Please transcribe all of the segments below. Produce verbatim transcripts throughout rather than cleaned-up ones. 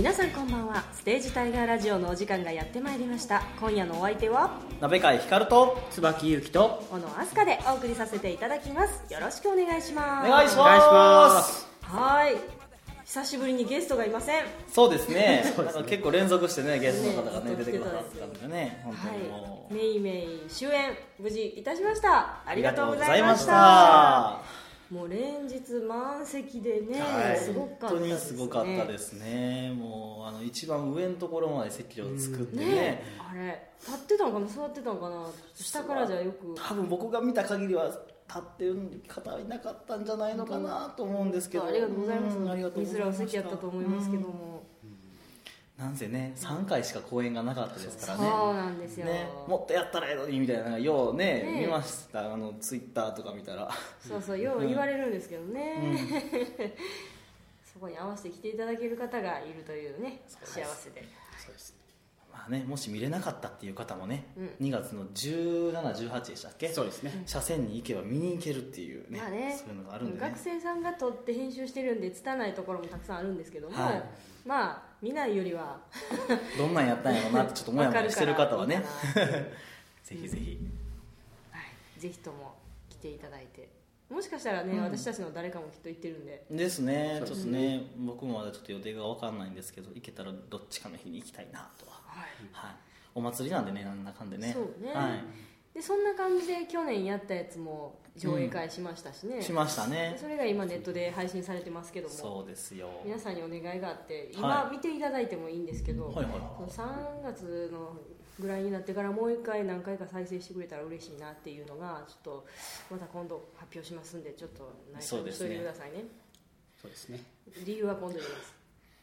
皆さんこんばんは。ステージタイガーラジオのお時間がやってまいりました。今夜のお相手は鍋貝ひかると椿ゆうきと小野あすかでお送りさせていただきます。よろしくお願いします。 お願いします。 はい、久しぶりにゲストがいません。 そうですねそうですねなんか結構連続してねゲストの方がねね出てくださったんでね、本当にもはい、めいめい終演無事いたしました。あうりがとうございました。 あもう連日満席でね、 はいすごかった本当にですね。 すごかったですね。もうあの一番上のところまで席を作ってね、 ね、あれ立ってたのかな座ってたのかな、下からじゃよく多分僕が見た限りは立ってる方はいなかったんじゃないのかなと思うんですけど、 ありがとうございます。 うんありがとうございました。 見づらいお席やったと思いますけども、 なんせねさんかいしか公演がなかったですからね。 そうなんですよ、 ね、もっとやったらええのにみたいなようね、 ね見ました。あのツイッターとか見たらそうそうよう言われるんですけどね、うん、そこに合わせて来ていただける方がいるというね、幸せで。 そうですね。 まあね、もし見れなかったっていう方もね、 うん、 にがつのじゅうしち、じゅうはちでしたっけ。 そうですね。 車線に行けば見に行けるっていう ね,、 まあ、ねそういうのがあるんで、ね、 学生さんが撮って編集してるんで拙いところもたくさんあるんですけども、 はい、 まあ見ないよりはどんなんやったんやろうなってちょっともやもやしてる方はねぜひぜひ、 はい、ぜひとも来ていただいて、もしかしたらね、うん、私たちの誰かもきっと行ってるんでですね。ちょっとね、僕もまだちょっと予定が分かんないんですけど、行けたらどっちかの日に行きたいなとは、はいはい、お祭りなんでね、なんだかんでね。 そうね、 はい、 でそんな感じで去年やったやつも上映会しましたしね、うん、 しましたね。 それが今ネットで配信されてますけども、 そうですよ、 皆さんにお願いがあって今見ていただいてもいいんですけど、 はいはいはいはい、 そのさんがつのぐらいになってからもう一回何回か再生してくれたら嬉しいなっていうのが、ちょっとまた今度発表しますんで、ちょっと何かしといてくださいね。 そうですね。 理由は今度言います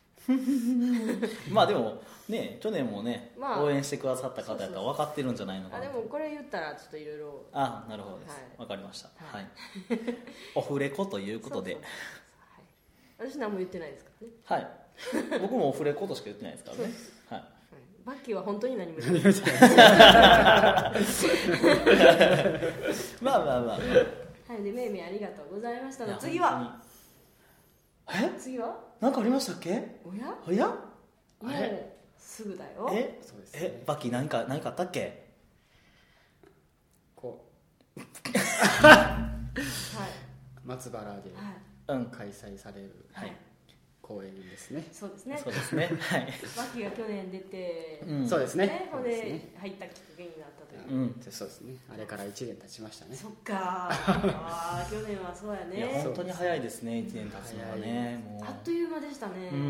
まあでもね、去年もね、まあ、応援してくださった方やったら分かってるんじゃないのかな。 あ、でもこれ言ったらちょっといろいろ。 あ、なるほどです、はい、分かりました、はいはい、オフレコということで。そうそうそう、はい、私何も言ってないですからね。 はい、僕もオフレコとしか言ってないですからね。はい、 バッキーは本当に何も言ってないですまあまあまあ、 はい、でめいめいありがとうございましたの次はえ次は何かありましたっけ。 おやおやあれすぐだよ。 えそうですね、 えバッキー何か何かあったっけ。 こうはい、 松原で開催される、はい、公演ですね。 そうですね。 そうですね。はい。 バッキーが去年出て、 うん、そうですね。 ほんで入ったきっかけになったという。 うん、 そうですね。あれからいちねん経ちましたね。 そっか。ああ、去年はそうやね。 いや本当に早いですね。いちねん経つのはね。もうあっという間でしたね。 うん。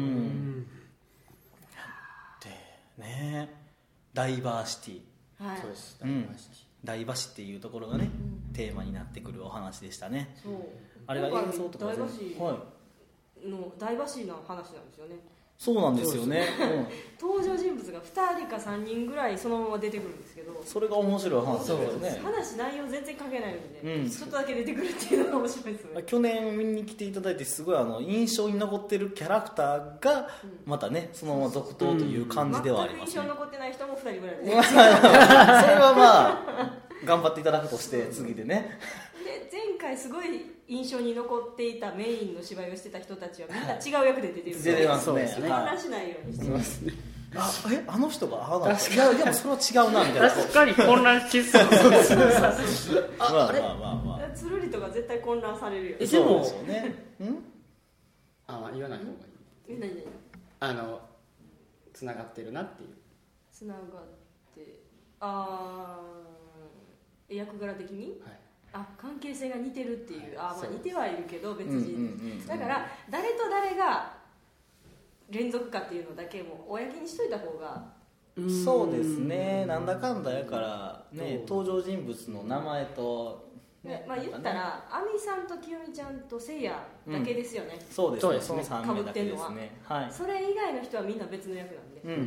でね、ダイバーシティ。 はい。 そうです。 ダイバーシティ。ダイバーシティっていうところがね、うん、テーマになってくるお話でしたね。 そう。 あれが演奏とかダイバーシティのダイバーシティの話なんですよね。 そうなんですよね、 うん、登場人物がふたりかさんにんぐらいそのまま出てくるんですけど、 それが面白い話ですよね。 話内容全然関係ないので、 うん、 ちょっとだけ出てくるっていうのが面白いですね。 去年見に来ていただいてすごいあの印象に残ってるキャラクターがまたね、そのまま続投という感じではありますね。 全く印象に残ってない人もふたりぐらいで、 それはまあ頑張っていただくとして次でね。 で前回すごい印象に残っていたメインの芝居をしてた人たちはみんな違う役で出てるので、 出てますね。 話しないようにしてます。 あえあの人がああなったいやでもそれは違うなみたいな。 確かに混乱しそう。 ああれまあまあまあ。 つるりとか絶対混乱されるよ。 えでもそうね。ん？ あ言わない方がいい。 何何？ あのつながってるなっていう。 つながってああ役柄的に？はい。あ関係性が似てるっていう、はい、あまあ似てはいるけど別人、うんうんうん、だから誰と誰が連続かっていうのだけも公にしといた方が。 そうですね。なんだかんだやからね、登場人物の名前と、 ね、まあ言ったら亜美さんと清美ちゃんとせいやだけですよね、 うん、そうですね。 そのさん名だけですね。はい、それ以外の人はみんな別の役なんで、うんうんうん、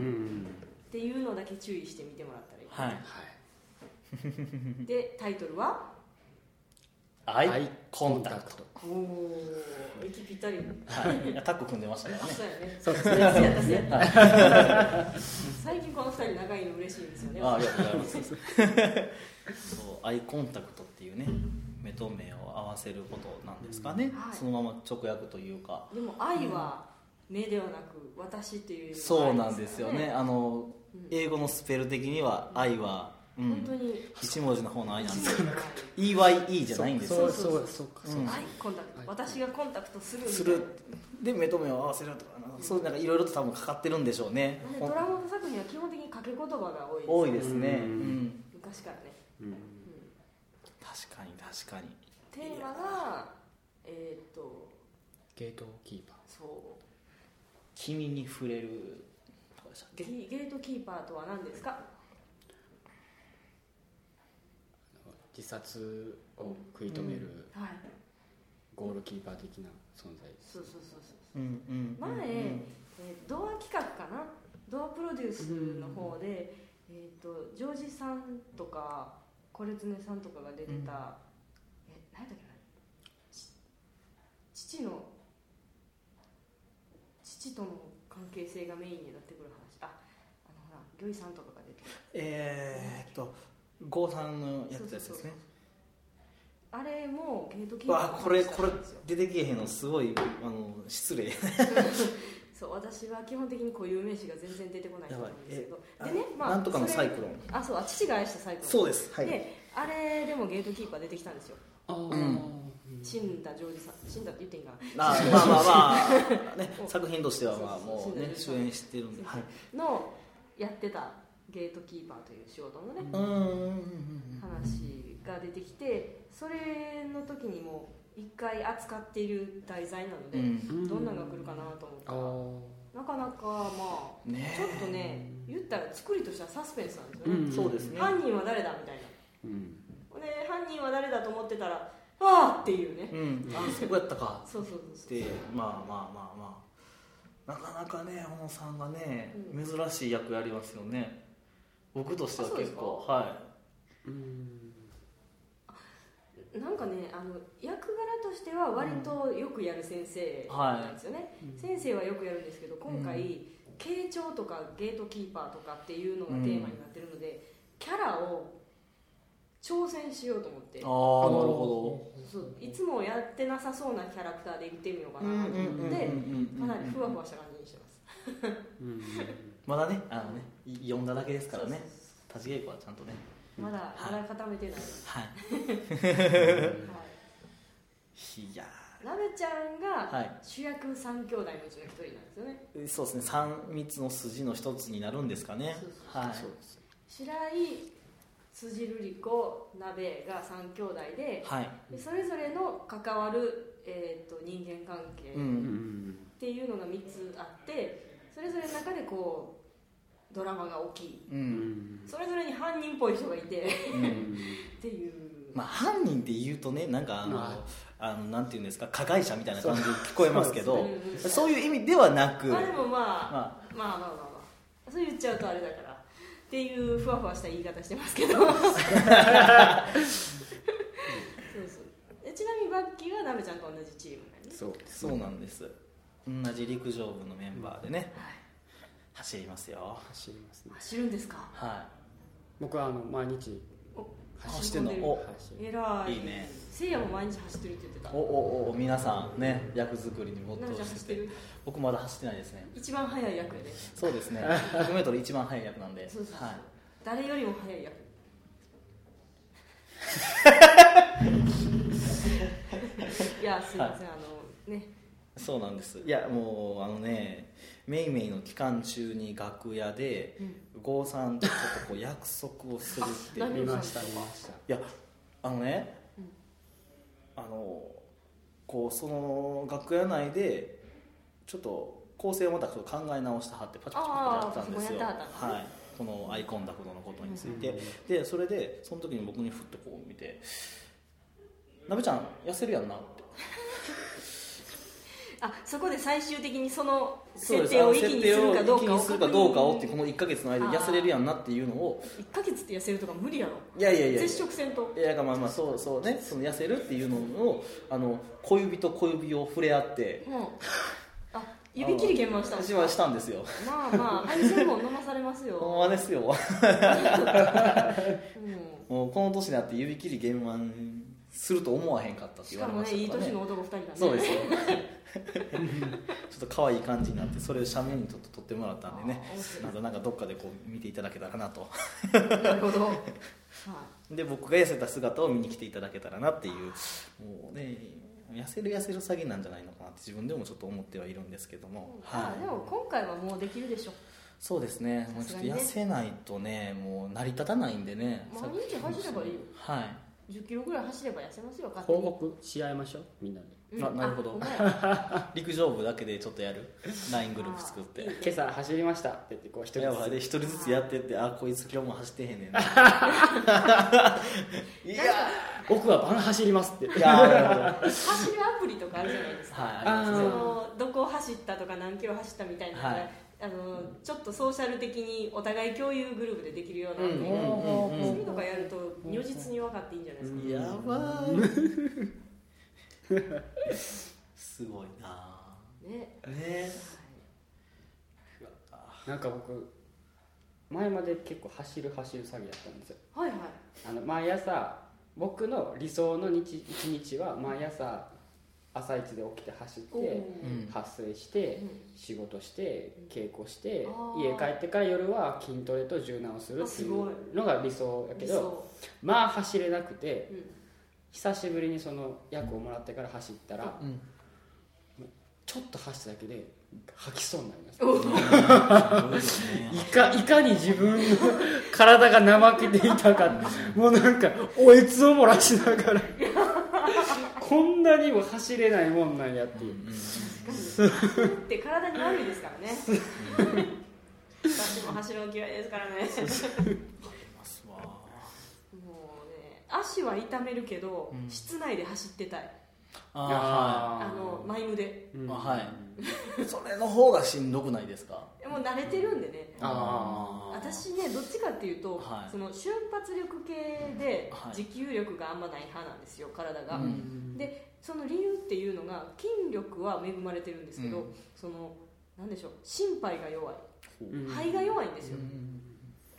っていうのだけ注意して見てもらったらいい、はいはい、でタイトルはアイコンタクト。 おお、息ぴったり。 はい、タッグ組んでましたからね。 そうやね。 そうですね。 最近このふたり仲いいの嬉しいんですよね。 あ、ありがとうございます。そう、アイコンタクトっていうね、目と目を合わせることなんですかね。はい、そのまま直訳というか。 でも愛は目ではなく私っていう意味、ね、 そうなんですよね。あの、うん、英語のスペル的には愛は、うん、 本当に一文字の方の愛なんですよ。イーワイイー じゃないんですよ。 そうそうそうそう、うん、 アイコンタクト、私がコンタクトするするで目と目を合わせるとかな、うん、そうなんかいろいろと多分かかってるんでしょうね。 ドラマ作品は基本的に掛け言葉が多いです、 多いですね、うん、 昔からね、うんうん、 確かに確かに。 テーマがえー、っとゲートキーパー、 そう君に触れるゲートキーパーとは何ですか？ 自殺を食い止めるゴールキーパー的な存在です。 そうそうそうそう、 うんうん、 前、うん、えー、ドア企画かな、ドアプロデュースの方で、うん、えー、とジョージさんとかコレツネさんとかが出てた、うん、え何だっけな、父の父との関係性がメインになってくる話、あ、あのほら魚井さんとかが出てる、 えー、っと郷さんのやつですね。そうそうそう、 あれもゲートキーパー、 わこれこれ出てきえへんのすごいあの失礼そう私は基本的に固有名詞が全然出てこないと思うんですけど、でね、 まあ、なんとかのサイクロン、 あ、そう、父が愛したサイクロン、 そうです、はい、 であれでもゲートキーパー出てきたんですよ。 あ、うん、 死んだジョージさん、死んだって言っていいんかな、あまあまあまあ、ね、作品としてはまあもうね主演してるんで、はい、 のやってたゲートキーパーという仕事のね、 うん、 話が出てきて、それの時にも一回扱っている題材なので、うん、どんなのが来るかなと思ったら、なかなかまあ、ね、ちょっとね、言ったら作りとしてはサスペンスなんですよね、 うん、そうですね、 犯人は誰だみたいな、うん、で犯人は誰だと思ってたらあーっていうね、 うん、あそこやったかそうそうそうで、まあまあまあまあなかなかね小野さんがね、うん、珍しい役やりますよね。僕としては結構、はい、うーん、 なんかね、あの役柄としては割とよくやる先生なんですよね、うん、はい、先生はよくやるんですけど、今回、うん、傾聴とかゲートキーパーとかっていうのがテーマになってるので、うん、キャラを挑戦しようと思って、 ああ、なるほど、そう、いつもやってなさそうなキャラクターで行ってみようかなと思ってかなりふわふわした感じにしてますうんまだね、あのね、読んだだけですからね、立ち稽古はちゃんとね、 まだ、はい、まだ固めてないはい、はい、いやなべちゃんが主役三兄弟のうちの一人なんですよね、 はい、そうですね、三密の筋の一つになるんですかね。そうそうそう、はい、 白井、辻瑠璃子、鍋が三兄弟 で,、はい、でそれぞれの関わる、えー、と人間関係っていうのがみっつあって、それぞれの中でこうドラマが起き、うん、それぞれに犯人っぽい人がいて、うん、っていう、 まあ、犯人って言うとね、なんかあの、まあ、あのなんていうんですか、加害者みたいな感じで聞こえますけど、そう、そう、そういう意味ではなく、 まあでもまあ、まあ、まあまあまあまあそう言っちゃうとあれだからっていうふわふわした言い方してますけどそうそう、でちなみにバッキーはなべちゃんと同じチームなんです。 そう、そうなんです、同じ陸上部のメンバーでね、はい、走りますよ。 走りますね。 走るんですか。 はい。 僕はあの毎日走ってんの。お、 偉い。 いいね。 せいやも毎日走ってるって言ってた。 おおお、皆さんね、役作りに没頭してて。僕まだ走ってないですね。 一番速い役やで。 そうですね。ひゃくメートル一番速い役なんで。 そうそうそう、 はい。 誰よりも速い役。いや、すいません、はい、あのね。 そうなんです。いや、もうあのね、メイメイの期間中に楽屋で、うん、郷さんとちょっとこう約束をするっていう。 見ました見ました。いや、あのね、うん、あのこうその楽屋内でちょっと構成をまたちょっと考え直してはってパチパチパチやったんですよ。はい。このアイコンタクトのことについて、うん、でそれでその時に僕にふっとこう見て、なべちゃん痩せるやんなって。 あ、そこで最終的にその設定を息にするかどうかをするかどうかをってこのいっかげつの間で痩せれるやんなっていうのを。 いっかげつって痩せるとか無理やろ。 いやいやいや、 接触せんと。 いや、まあまあそうそうね、その痩せるっていうのをあの小指と小指を触れ合って、うん、 あ、指切り剣回したんですか。 したんですよ。 まあまあ配線も飲まされますよ。 ほんまですよ。うん、もうこの年になって指切り弦満すると思わへんかったって言われましたからね。 しかもねいい年の男ふたりがね。 そうですよちょっと可愛い感じになってそれを写メにちょっと撮ってもらったんでね、またなんかどっかでこう見ていただけたらなとなるほど、はい、 で僕が痩せた姿を見に来ていただけたらなっていう、もうね痩せる痩せる詐欺なんじゃないのかなって自分でもちょっと思ってはいるんですけども、 うんはい、でも今回はもうできるでしょ。 そうですね、もうちょっと痩せないとねもう成り立たないんでね。 毎日走ればいいよ。 はいじゅっキロぐらい走れば痩せますよ。勝手に報告し合いましょうみんなで、 うん、 ななるほど陸上部だけでちょっとやる ライン グループ作って今朝走りましたって言ってこう一人ずつで一人ずつやってってあこいつ今日も走ってへんねんないや僕は晩走りますっていや走るアプリとかあるじゃないですか、 はい、 あそのどこを走ったとか何キロ走ったみたいなのが、はい、あのちょっとソーシャル的にお互い共有グループでできるようなアプリが、うんうん、そういうのがやると如実に分かっていいんじゃないですか、 うん、やばーすごいなねね、 はい、なんか僕前まで結構走る走る詐欺だったんですよ。 はいはい。 あの毎朝僕の理想の日一日は毎朝朝一で起きて走って発声して仕事して稽古して家帰ってから夜は筋トレと柔軟をするっていうのが理想やけど、まあ走れなくて久しぶりにその役をもらってから走ったらちょっと走っただけで吐きそうになりましたいか、いかに自分の体が怠けていたかもうなんかおえつを漏らしながらこんなにも走れないもんなんやっていう、うん、 確かにって体に悪いですからね私も走るの嫌いですからねもうね足は痛めるけど、うん、室内で走ってたい。 ああのマイムで、 うん、はいそれの方がしんどくないですか？ もう慣れてるんでね。 あ私ねどっちかっていうと、はい、その瞬発力系で持久力があんまない派なんですよ体が、うん、でその理由っていうのが筋力は恵まれてるんですけど、うん、そのなんでしょう心肺が弱い、うん、肺が弱いんですよ、うん、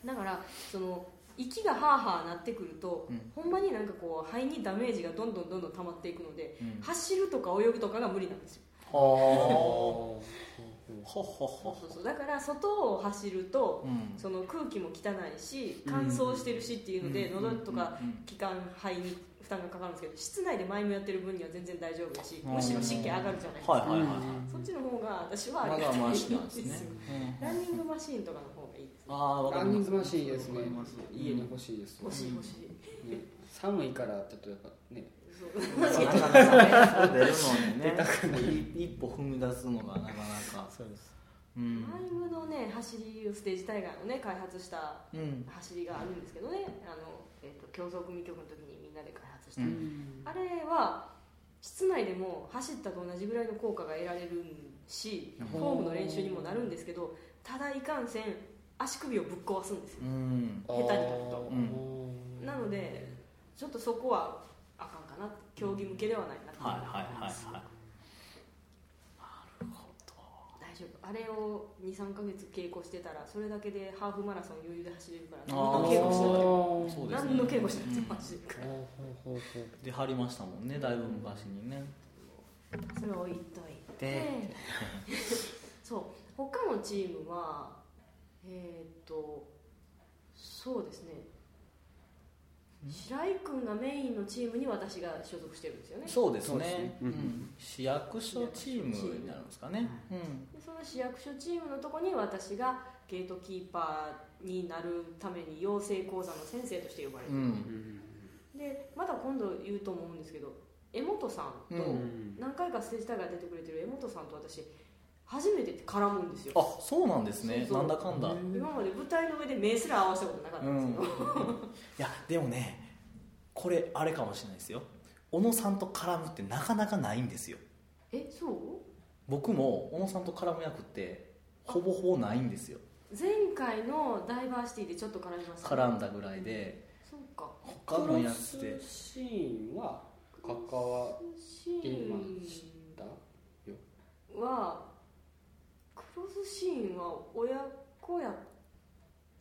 だからその息がハーハーなってくると、うん、ほんまになんかこう肺にダメージがどんどんどんどん溜まっていくので、うん、走るとか泳ぐとかが無理なんですよ。はあだから外を走ると、うん、その空気も汚いし乾燥してるしっていうので、うん、喉とか気管肺に負担がかかるんですけど室内でマイムやってる分には全然大丈夫だし、むしろ湿気上がるじゃないですか、はいはいはいはい、そっちの方が私はありがたいんですよ、ランニングマシーンとかの方がいいですね。 あランニングマシーンですね、家に欲しいです、 欲しい欲しい、ね、 寒いからちょっとやっぱねなかなか出るのにね一歩踏み出すのがなかなかそうです、 うん、マイムのね走りステージ大会のね開発した走りがあるんですけどね、あの、えーと、競争組曲の時にみんなで開発した、うん、あれは室内でも走ったと同じぐらいの効果が得られるしフォームの練習にもなるんですけど、ただいかんせん足首をぶっ壊すんですよ、うん、下手になると、うん、なのでちょっとそこはあかんかな、競技向けではないなと思います。はいはいはいはい。なるほど。大丈夫。あれをにさんかげつ稽古してたらそれだけでハーフマラソン余裕で走れるから何の稽古してなくても、そうですね、何の稽古してなくても走れるから。 で張りましたもんね、だいぶ昔にね。 それを置いといてそう他のチームはえー、っとそうですね、白井君がメインのチームに私が所属してるんですよね。 そうですね、うん、市役所チームになるんですかね、うん、 でその市役所チームのとこに私がゲートキーパーになるために養成講座の先生として呼ばれてる、うん、でまた今度言うと思うんですけど江本さんと何回かステージ大会出てくれてる江本さんと私初めて絡むんですよ。 あ、そうなんですね。そうそう、なんだかんだ今まで舞台の上で目すら合わせたことなかったんですけど、うん、いやでもねこれあれかもしれないですよ、小野さんと絡むってなかなかないんですよ。 え、そう？ 僕も小野さんと絡む役ってほぼほぼないんですよ。 前回のダイバーシティでちょっと絡みました、 ね、絡んだぐらいで、 そうか、 他のやつでクロスシーンは関わりましたよはクロスシーンは親子やっ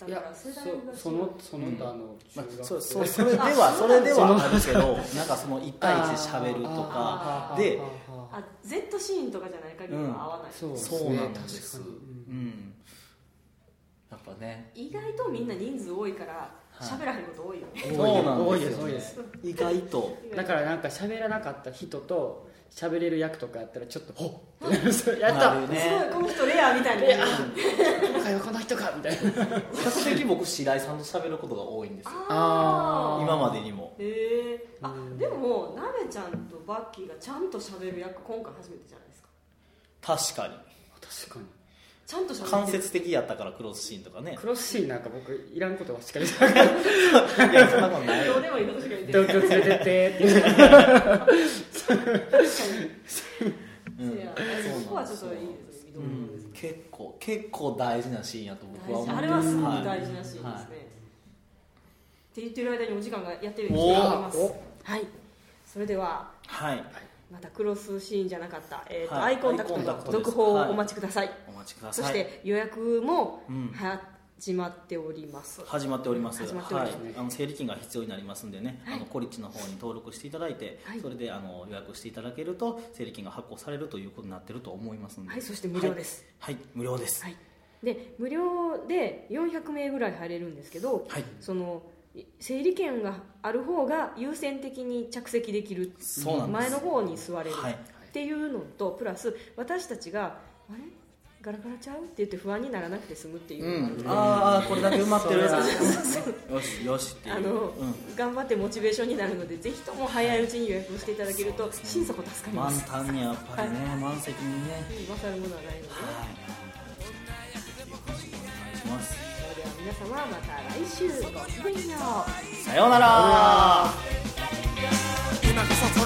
だから世代がそのその他の中学生、 うん、そ, それではそれではあるけどなんかそのいち対いちで喋るとかであ Z シーンとかじゃない限りは合わない、 うん、そうそうなんです、うん、やっぱね意外とみんな人数多いから喋らへんこと多いよね、 そうなん多いですよ、ね、 多いです意外とだからなんか喋らなかった人と喋れる役とかやったらちょっとほっやったね、すごいこの人レアみたいな今回はこの人かみたいな比較的僕白井さんと喋ることが多いんですよあ今までにもへえー、あでもなべちゃんとバッキーがちゃんと喋る役今回初めてじゃないですか確かに確かにちゃんと喋る間接的やったからクロスシーンとかねクロスシーンなんか僕いらんことはしかりなかったいやそんなことないどうでもいいことしか言って東京連れてってっていう確かにうん、 いやそこはちょっといいですね、うん、 結構結構大事なシーンやと僕は思ってあれはすごく大事なシーンですね、はい、って言ってる間にお時間がやってるように思います。はい、それでは、 はい、 またクロスシーンじゃなかった、えーとはい、 アイコンタクトの続報をお待ちください、はい、 お待ちください。 そして予約も始まっております、 うん、始まっております始まっております、 はい、あの整理券が必要になりますんでね、はい、あのコリッチの方に登録していただいて、はい、それであの予約していただけると整理券が発行されるということになっていると思いますので、 はい、そして無料です。 はい、はい、無料です。 はい、で無料でよんひゃくめいぐらい入れるんですけど、はい、その整理券がある方が優先的に着席できる、 そうなんです、 前の方に座れる、 はい、 っていうのとプラス私たちがあれガラガラちゃうって言って不安にならなくて済むっていうのがあるので、 うん、ああこれだけ埋まってるやつよしよしっていうあの、うん、頑張ってモチベーションになるのでぜひとも早いうちに予約をしていただけると心底助かります。 満タンにやっぱりね、はい、満席にね勝るものはないので、はい、 お願いします。 それでは皆様また来週ごきげんよう。 さようなら。 今こそ